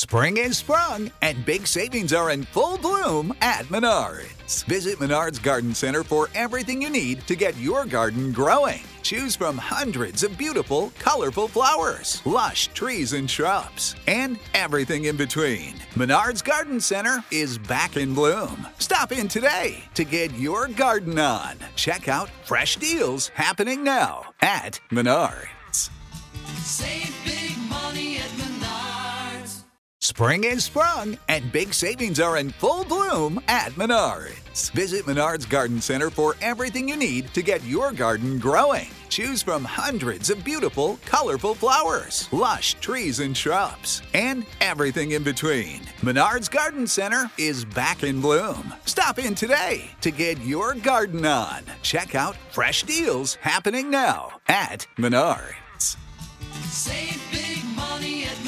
Spring is sprung, and big savings are in full bloom at Menards. Visit Menards Garden Center for everything you need to get your garden growing. Choose from hundreds of beautiful, colorful flowers, lush trees and shrubs, and everything in between. Menards Garden Center is back in bloom. Stop in today to get your garden on. Check out fresh deals happening now at Menards. Save big money at Menards. Spring is sprung, and big savings are in full bloom at Menards. Visit Menards Garden Center for everything you need to get your garden growing. Choose from hundreds of beautiful, colorful flowers, lush trees and shrubs, and everything in between. Menards Garden Center is back in bloom. Stop in today to get your garden on. Check out fresh deals happening now at Menards. Save big money at Menards.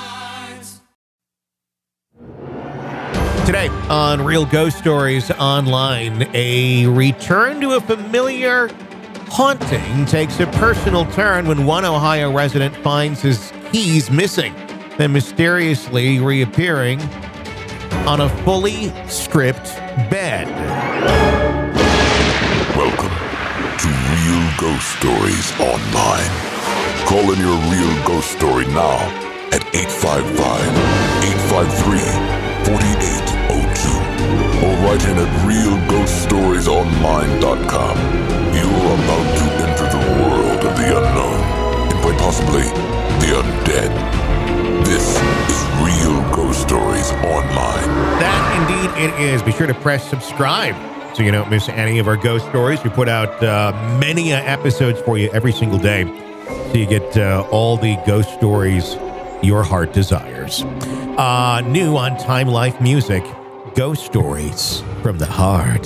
Today on Real Ghost Stories Online, a return to a familiar haunting takes a personal turn when one Ohio resident finds his keys missing, then mysteriously reappearing on a fully stripped bed. Welcome to Real Ghost Stories Online. Call in your real ghost story now at 855-853-4802 or write in at realghoststoriesonline.com. You are about to enter the world of the unknown and quite possibly the undead. This is Real Ghost Stories Online. That indeed it is. Be sure to press subscribe so you don't miss any of our ghost stories. We put out many episodes for you every single day, so you get all the ghost stories your heart desires. New on Time Life Music, Ghost Stories from the Heart.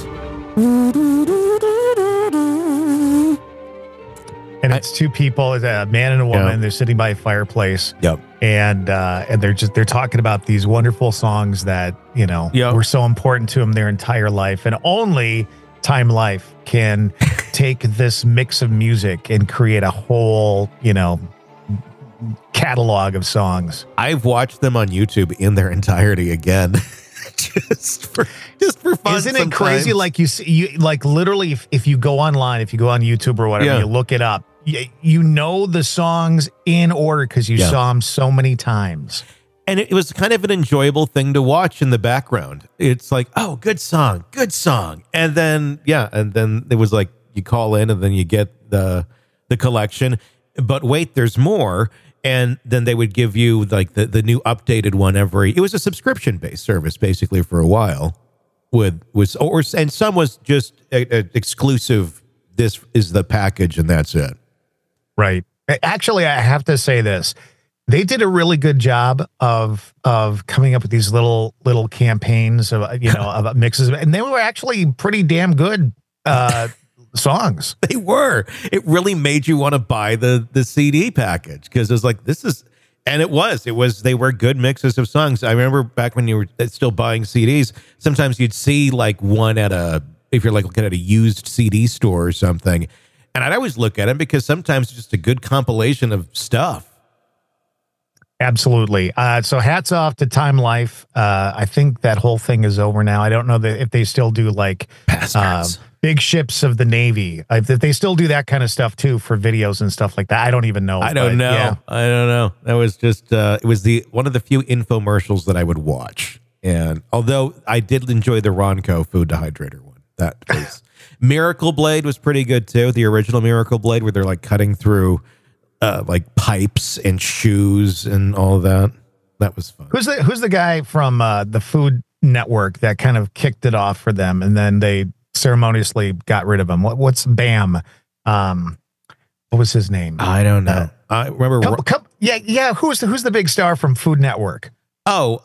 And it's two people, a man and a woman. Yeah. They're sitting by a fireplace. Yep. And they're talking about these wonderful songs that, Yep. were so important to them their entire life. And only Time Life can take this mix of music and create a whole, catalog of songs. I've watched them on YouTube in their entirety again. just for fun. Isn't it crazy? Like literally, if you go online, if you go on YouTube or whatever, you look it up, you know the songs in order because you saw them so many times. And it was kind of an enjoyable thing to watch in the background. It's like, oh, good song. And then, it was like you call in and then you get the collection. But wait, there's more. And then they would give you like the new updated one it was a subscription-based service basically for a while. And some was just exclusive. This is the package and that's it. Right. Actually, I have to say this. They did a really good job of coming up with these little campaigns of of mixes, and they were actually pretty damn good songs. They were. It really made you want to buy the CD package because it was like they were good mixes of songs. I remember back when you were still buying CDs, sometimes you'd see like one if you're like looking at a used CD store or something, and I'd always look at them because sometimes it's just a good compilation of stuff. Absolutely. So hats off to Time Life. I think that whole thing is over now. I don't know if they still do like big ships of the Navy. If they still do that kind of stuff too for videos and stuff like that. I don't even know. I don't know. Yeah. I don't know. That was just it was one of the few infomercials that I would watch. And although I did enjoy the Ronco food dehydrator one, that was Miracle Blade was pretty good too. The original Miracle Blade where they're like cutting through like pipes and shoes and all that. That was fun. Who's the guy from the Food Network that kind of kicked it off for them, and then they ceremoniously got rid of him? What's Bam? What was his name? I don't know. I remember. Yeah. Who's the big star from Food Network? Oh,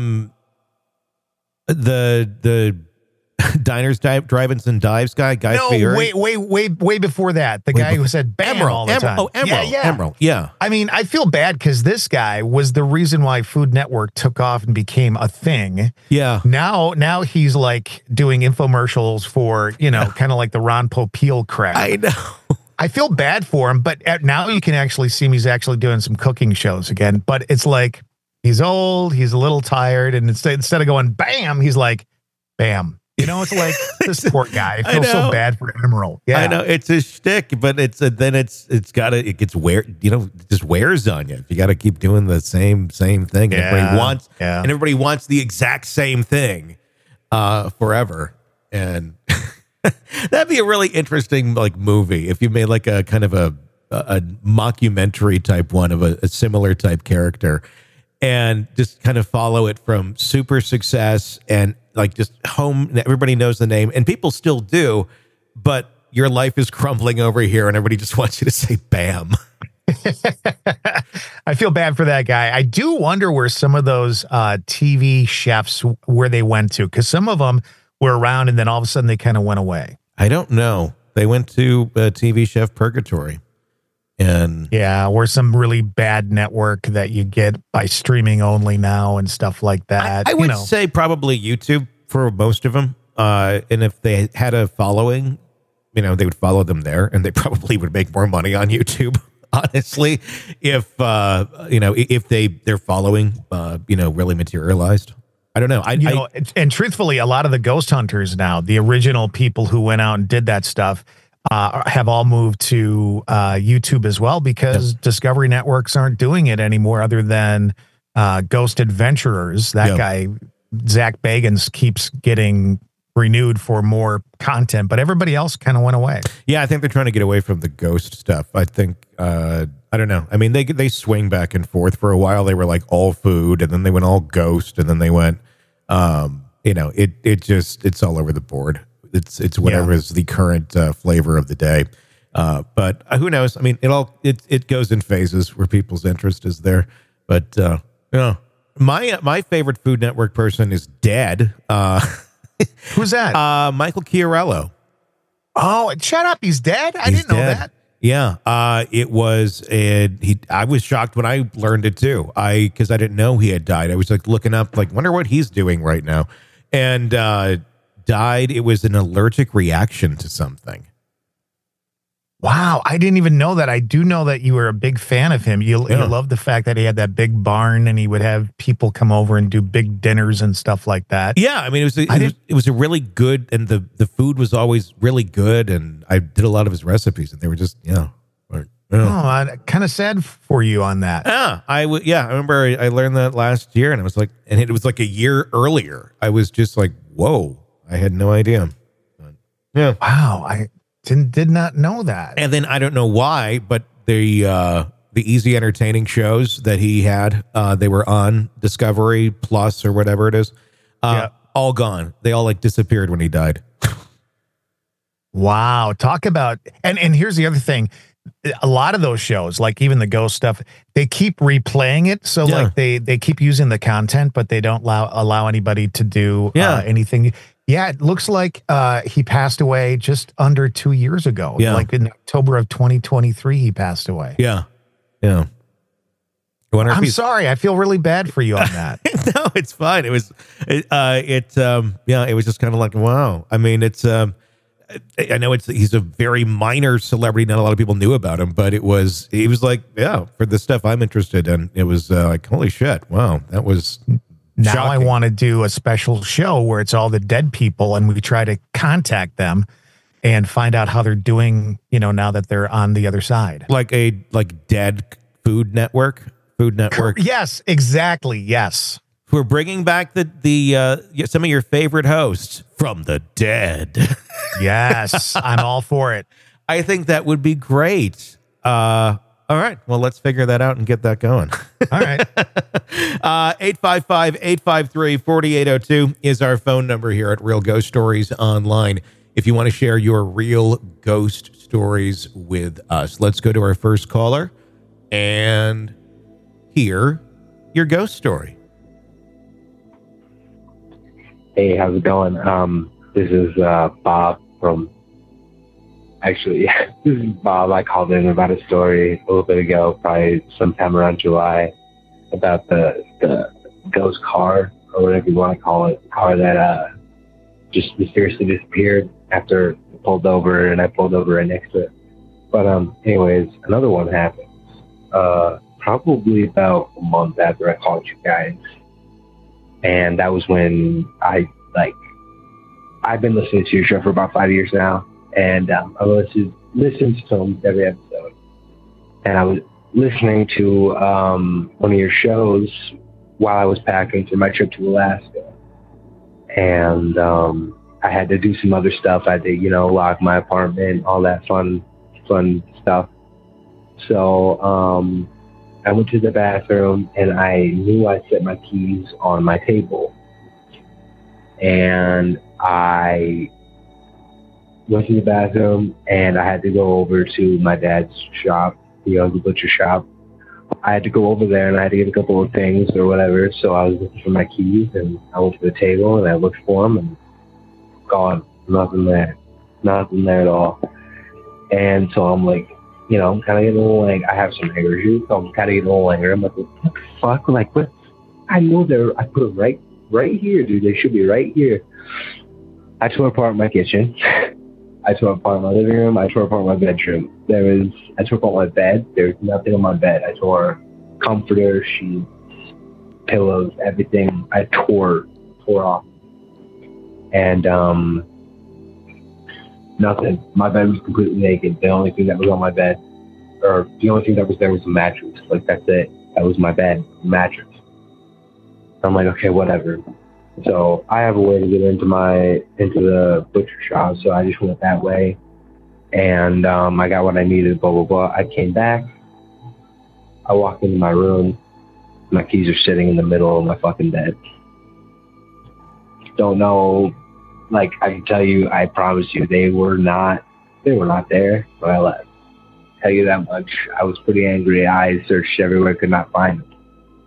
the Diners, Drive-Ins, and Dives guy, Guy Fieri. Way before that. The guy who said Bam all the time. Oh, Emerald. Yeah. Emerald, yeah. I mean, I feel bad because this guy was the reason why Food Network took off and became a thing. Yeah. Now he's like doing infomercials for, kind of like the Ron Popeil crap. I know. I feel bad for him, but now you can actually see him. He's actually doing some cooking shows again. But it's like, He's old. He's a little tired. And instead of going bam, he's like, bam. You know, it's like this poor guy. I feel so bad for Emerald. Yeah, I know it's a shtick, but it gets it just wears on you. You got to keep doing the same thing. And everybody wants the exact same thing forever. And that'd be a really interesting like movie if you made like a kind of a mockumentary type one of a similar type character, and just kind of follow it from super success and like just home. Everybody knows the name and people still do, but your life is crumbling over here and everybody just wants you to say bam. I feel bad for that guy. I do wonder where some of those TV chefs, where they went to, because some of them were around and then all of a sudden they kind of went away. I don't know. They went to TV Chef Purgatory. And or some really bad network that you get by streaming only now and stuff like that. I would say probably YouTube for most of them. And if they had a following, they would follow them there, and they probably would make more money on YouTube. Honestly, if their following really materialized. I don't know. And truthfully, a lot of the ghost hunters now, the original people who went out and did that stuff, have all moved to YouTube as well, because Discovery Networks aren't doing it anymore other than Ghost Adventurers. That guy, Zach Bagans, keeps getting renewed for more content, but everybody else kind of went away. Yeah, I think they're trying to get away from the ghost stuff. I think, I don't know. I mean, they swing back and forth. For a while, they were like all food, and then they went all ghost, and then they went, it's all over the board. It's whatever is the current flavor of the day. But who knows? I mean, it goes in phases where people's interest is there. But my favorite Food Network person is dead. Who's that? Michael Chiarello. Oh, shut up! He's dead. I didn't know that. Yeah, it was. I was shocked when I learned it too. Because I didn't know he had died. I was like looking up, like, wonder what he's doing right now, and died. It was an allergic reaction to something. Wow, I didn't even know that. I do know that you were a big fan of him. You love the fact that he had that big barn and he would have people come over and do big dinners and stuff like that. Yeah, I mean, it was a really good, and the food was always really good, and I did a lot of his recipes, and they were just I'm kind of sad for you on that. I remember I learned that last year, and I was like, and it was like a year earlier. I was just like, whoa, I had no idea. Yeah, wow, I did not know that. And then I don't know why, but the easy entertaining shows that he had, they were on Discovery Plus or whatever it is, all gone. They all like disappeared when he died. Wow, talk about and here's the other thing. A lot of those shows, like even the ghost stuff, they keep replaying it. So like they keep using the content, but they don't allow anybody to do anything. Yeah, it looks like he passed away just under 2 years ago. Yeah. Like in October of 2023, he passed away. Yeah. I'm sorry. I feel really bad for you on that. No, it's fine. It was just kind of like, wow. I mean, it's I know he's a very minor celebrity. Not a lot of people knew about him, but he was like, for the stuff I'm interested in, it was like, holy shit. Wow. That was now shocking. I want to do a special show where it's all the dead people and we try to contact them and find out how they're doing, now that they're on the other side. Like dead Food Network. Yes, exactly. Yes. We're bringing back the some of your favorite hosts from the dead. Yes, I'm all for it. I think that would be great. All right. Well, let's figure that out and get that going. All right. 855-853-4802 is our phone number here at Real Ghost Stories Online. If you want to share your real ghost stories with us, let's go to our first caller and hear your ghost story. Hey, how's it going? This is Bob from... Actually, this is Bob. I called in about a story a little bit ago, probably sometime around July, about the ghost car, or whatever you want to call it, car that just mysteriously disappeared after I pulled over, and I pulled over right next to it. But anyways, another one happens. probably about a month after I called you guys. And that was when I've been listening to your show for about 5 years now. And I listened to almost every episode. And I was listening to one of your shows while I was packing for my trip to Alaska. And I had to do some other stuff. I had to, lock my apartment, all that fun stuff. So I went to the bathroom and I knew I set my keys on my table. And I went to the bathroom and I had to go over to my dad's shop, the butcher shop. I had to go over there and I had to get a couple of things or whatever. So I was looking for my keys and I went to the table and I looked for them and gone. Nothing there at all. And so I'm like, kind of getting a little angry. I have some anger issues, so I'm kind of getting a little angry. I'm like, what the fuck? Like, what? I know I put them right here, dude. They should be right here. I tore apart my kitchen. I tore apart my living room. I tore apart my bedroom. I tore apart my bed. There's nothing on my bed. I tore comforters, sheets, pillows, everything. I tore off. And nothing. My bed was completely naked. The only thing that was on my bed, or the only thing that was there was a mattress. Like, that's it. That was my bed, mattress. I'm like, okay, whatever. So I have a way to get into the butcher shop, so I just went that way. And I got what I needed, blah, blah, blah. I came back. I walked into my room. My keys are sitting in the middle of my fucking bed. Don't know. Like, I can tell you, I promise you, they were not there when I left. Tell you that much. I was pretty angry. I searched everywhere, could not find them.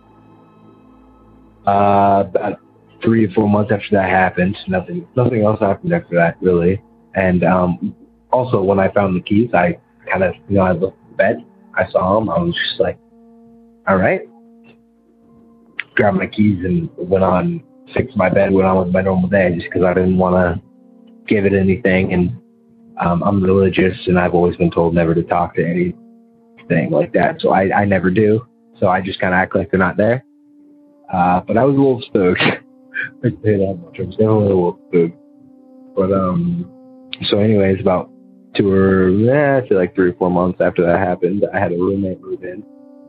About 3 or 4 months after that happened, nothing else happened after that, really. And also, when I found the keys, I kind of, I looked at the bed. I saw them. I was just like, all right. Grabbed my keys and went on, fixed my bed, went on with my normal day just because I didn't want to give it anything. And I'm religious, and I've always been told never to talk to anything like that. So I never do. So I just kind of act like they're not there. But I was a little spooked. I can say that much. I was definitely a little spooked. But so anyways, about 3 or 4 months after that happened, I had a roommate move in.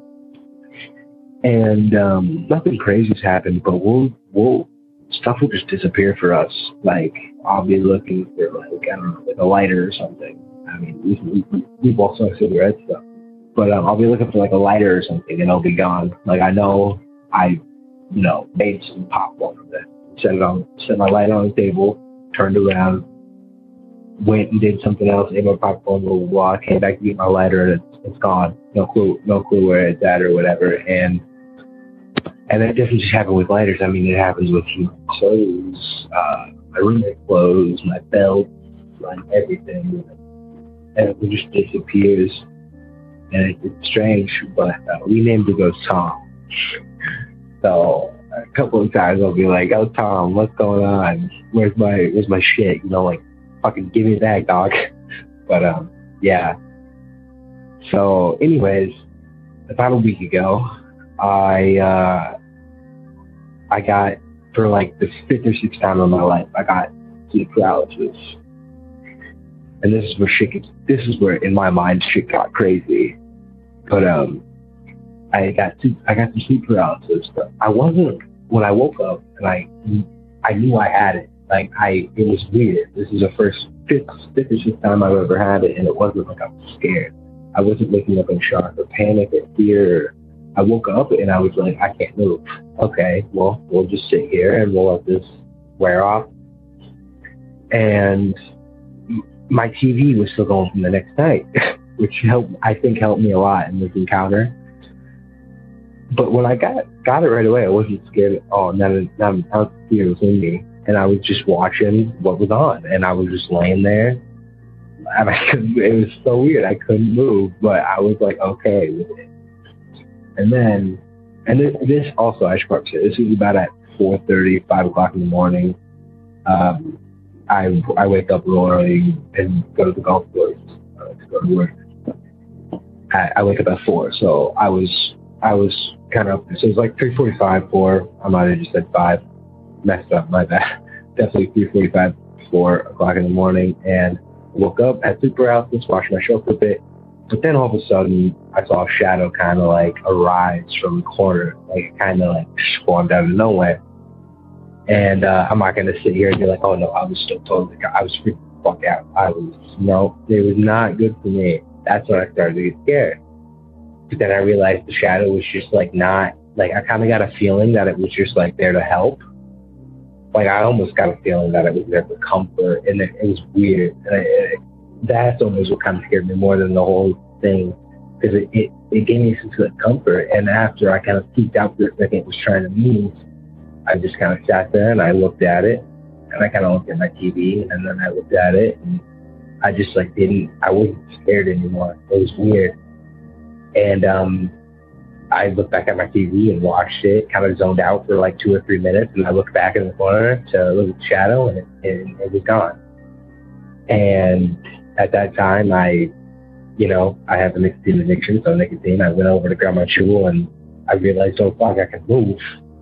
And nothing crazy's happened, but stuff will just disappear for us. Like, I'll be looking for, like a lighter or something. I mean, we both smoke cigarettes, so. But I'll be looking for, like, a lighter or something, and it'll be gone. Like, I know I, made some popcorn of it. Set my lighter on the table, turned around, went and did something else, ate my popcorn, blah, blah, blah. Came back to get my lighter, and it's gone. No clue where it's at or whatever. And that doesn't just happen with lighters. I mean, it happens with my clothes, my roommate clothes, my belt, like everything. And it just disappears. And it's strange, but we named the ghost Tom. So a couple of times I'll be like, "Oh, Tom, what's going on? Where's my shit? Like, fucking give me that, dog." But yeah. So, anyways, about a week ago, I got, for like the 5th or 6th time in my life, I got sleep paralysis. And this is where in my mind shit got crazy. But I got some sleep paralysis. But when I woke up and I knew I had it. Like, it was weird. This is the 5th or 6th time I've ever had it, and it wasn't like I was scared. I wasn't waking up in shock or panic or fear. I woke up and I was like, I can't move. Okay, well, we'll just sit here and we'll let this wear off. And my TV was still going from the next night, which helped me a lot in this encounter. But when I got it right away, I wasn't scared at all. Now the fear was in me, and I was just watching what was on, and I was just laying there. And it was so weird. I couldn't move, but I was like, okay with it. And this also, I should probably say, this was about at 4:30, 5 o'clock in the morning. I wake up real early and go to the golf course to go to work. I wake up at 4, so I was I was kind of, so it was like 3:45, 4. I might have just said 5. Messed up, my bad. Definitely 3:45, 4 o'clock in the morning. And woke up, had sleep paralysis, washed my show for a bit. But then all of a sudden, I saw a shadow kind of like arise from the corner, like kind of like spawned out of nowhere. And I'm not going to sit here and be like, oh no, I was still totally, I was freaking the fuck out. It was not good for me. That's when I started to get scared. But then I realized the shadow was just like not, like I kind of got a feeling that it was just like there to help. Like I almost got a feeling that it was there for comfort, and it was weird. And that's almost what kind of scared me more than the whole thing, because it gave me some sort of comfort. And after I kind of peeked out for a second, it was trying to move, I just kind of sat there and I looked at it, and I kind of looked at my TV, and then I looked at it, and I just like I wasn't scared anymore. It was weird. And I looked back at my TV and watched it, kind of zoned out for like 2 or 3 minutes, and I looked back in the corner to look at the shadow, and it was gone. And at that time, I have a nicotine addiction, so nicotine. I went over to grab my chew, and I realized, oh fuck, I can move.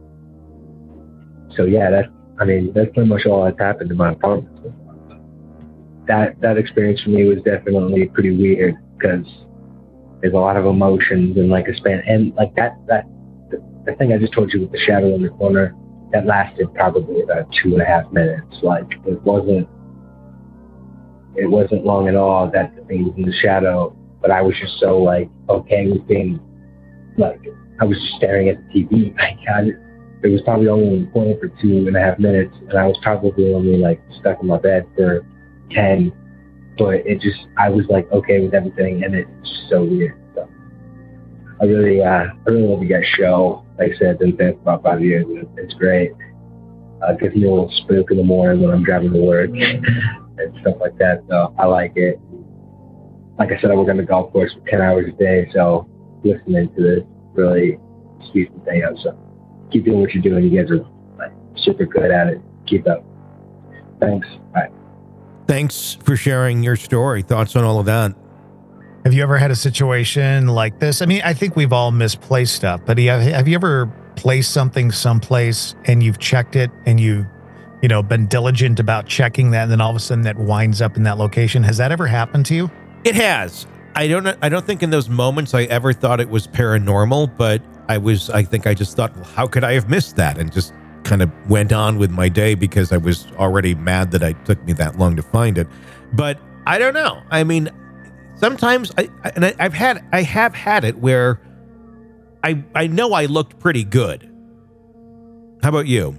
So yeah, that's pretty much all that's happened in my apartment. That experience for me was definitely pretty weird, because there's a lot of emotions and like a span, and like the thing I just told you with the shadow in the corner, that lasted probably about 2.5 minutes. Like it wasn't long at all that the thing was in the shadow, but I was just so like okay with being like, I was just staring at the TV. It was probably only in the corner for 2.5 minutes, and I was probably only like stuck in my bed for 10. But I was like okay with everything, and it's just so weird. So I really love you guys' show. Like I said, I've been fans for about 5 years. It's great. Gives me a little spook in the morning when I'm driving to work and stuff like that. So I like it. Like I said, I work on the golf course for 10 hours a day, so listening to this really speeds the thing up. So keep doing what you're doing. You guys are like super good at it. Keep up. Thanks. Bye. Thanks for sharing your story. Thoughts on all of that? Have you ever had a situation like this? I mean, I think we've all misplaced stuff, but have you ever placed something someplace and you've checked it and you've, been diligent about checking that, and then all of a sudden that winds up in that location? Has that ever happened to you? It has. I don't think in those moments I ever thought it was paranormal, but I think I just thought, well, how could I have missed that? And just kind of went on with my day because I was already mad that it took me that long to find it. But I don't know. I mean, sometimes I have had it where I know I looked pretty good. How about you?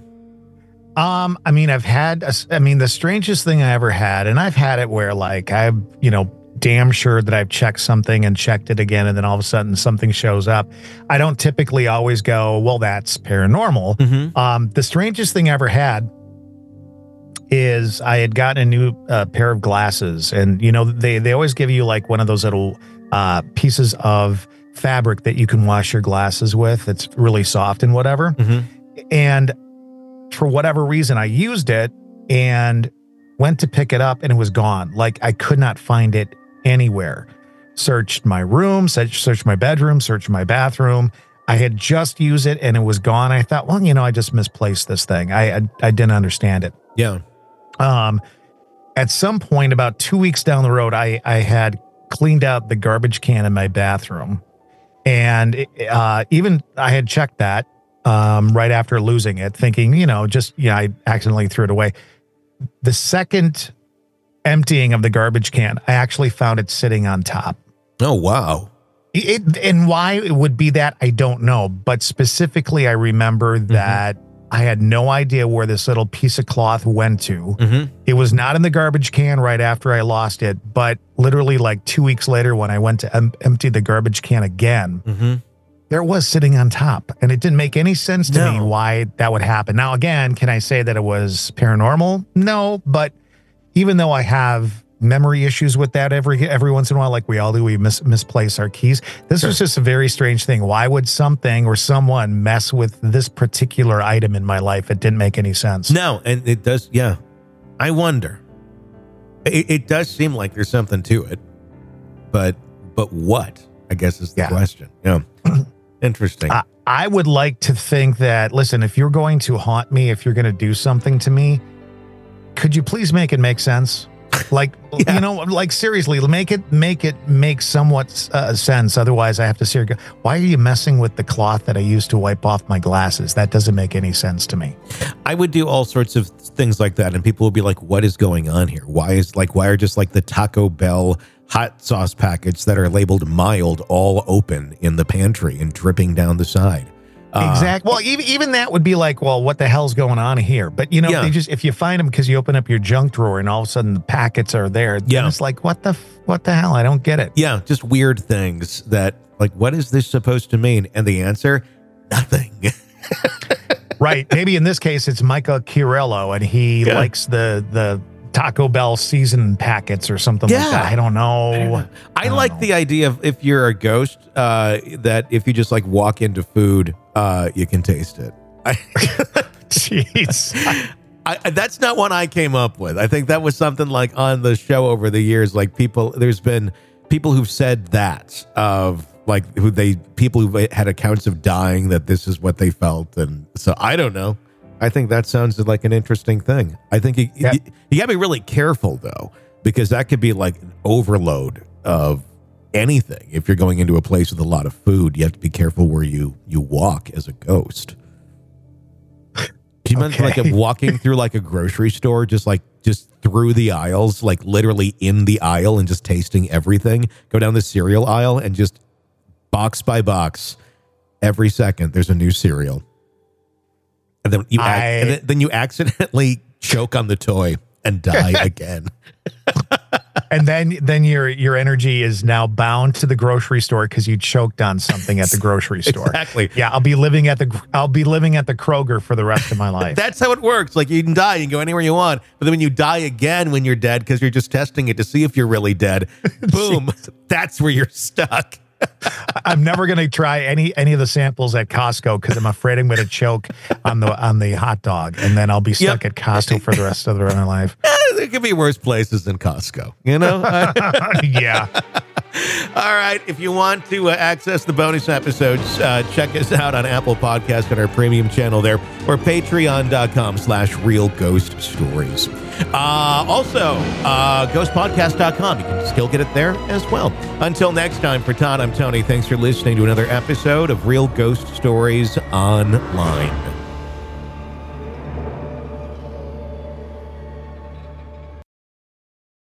I mean, the strangest thing I ever had, and I've had it where like damn sure that I've checked something and checked it again, and then all of a sudden something shows up. I don't typically always go, well, that's paranormal. Mm-hmm. The strangest thing I ever had is I had gotten a new pair of glasses, and they always give you like one of those little pieces of fabric that you can wash your glasses with. It's really soft and whatever. Mm-hmm. And for whatever reason, I used it and went to pick it up, and it was gone. Like I could not find it anywhere. Searched my room, searched my bedroom, searched my bathroom. I had just used it and it was gone. I thought, well, I just misplaced this thing. I didn't understand it. Yeah. At some point, about 2 weeks down the road, I had cleaned out the garbage can in my bathroom, and even I had checked that right after losing it, thinking, I accidentally threw it away. The second emptying of the garbage can, I actually found it sitting on top. Oh, wow. And why it would be that, I don't know. But specifically, I remember that I had no idea where this little piece of cloth went to. Mm-hmm. It was not in the garbage can right after I lost it, but literally like 2 weeks later when I went to empty the garbage can again, there it was sitting on top. And it didn't make any sense to me why that would happen. Now, again, can I say that it was paranormal? No, but even though I have memory issues with that every once in a while, like we all do, we misplace our keys. This was just a very strange thing. Why would something or someone mess with this particular item in my life? It didn't make any sense. No, and it does. Yeah. I wonder. It does seem like there's something to it, but what, I guess, is the question. Yeah. Interesting. I would like to think that, listen, if you're going to haunt me, if you're going to do something to me, could you please make it make sense? Like, Yeah. you know, like seriously, make it make somewhat sense. Otherwise, I have to say, why are you messing with the cloth that I used to wipe off my glasses? That doesn't make any sense to me. I would do all sorts of things like that, and people would be like, "What is going on here? Why are just like the Taco Bell hot sauce packets that are labeled mild all open in the pantry and dripping down the side?" Exactly. Well, even that would be like, well, what the hell's going on here? But you know, Yeah. if you find them because you open up your junk drawer and all of a sudden the packets are there, then Yeah. it's like, what the hell? I don't get it. Yeah, just weird things that like, what is this supposed to mean? And the answer, nothing. Right. Maybe in this case, it's Micah Chiarello, and he Yeah. likes the Taco Bell season packets or something like Yeah. that. I don't know. I like the idea of if you're a ghost, that if you just like walk into food, you can taste it. Jeez. That's not one I came up with. I think that was something like on the show over the years. Like there's been people who've said that of like people who had accounts of dying that this is what they felt, and so I don't know. I think that sounds like an interesting thing. I think you got to be really careful though, because that could be like an overload of anything. If you're going into a place with a lot of food, you have to be careful where you walk as a ghost. Can you imagine like walking through like a grocery store, just through the aisles, like literally in the aisle and just tasting everything? Go down the cereal aisle and just box by box, every second there's a new cereal. And then you accidentally choke on the toy and die again. And then your energy is now bound to the grocery store because you choked on something at the grocery store. Exactly. Yeah, I'll be living at the Kroger for the rest of my life. That's how it works. Like you can die, you can go anywhere you want, but then when you die again when you're dead, because you're just testing it to see if you're really dead, boom, that's where you're stuck. I'm never going to try any of the samples at Costco because I'm afraid I'm going to choke on the hot dog, and then I'll be stuck at Costco for the rest of my life. There could be worse places than Costco, you know? Yeah. All right. If you want to access the bonus episodes, check us out on Apple Podcasts and our premium channel there, or patreon.com/Real Ghost Stories. Also, ghostpodcast.com. You can still get it there as well. Until next time, for Todd, I'm Tony. Thanks for listening to another episode of Real Ghost Stories Online.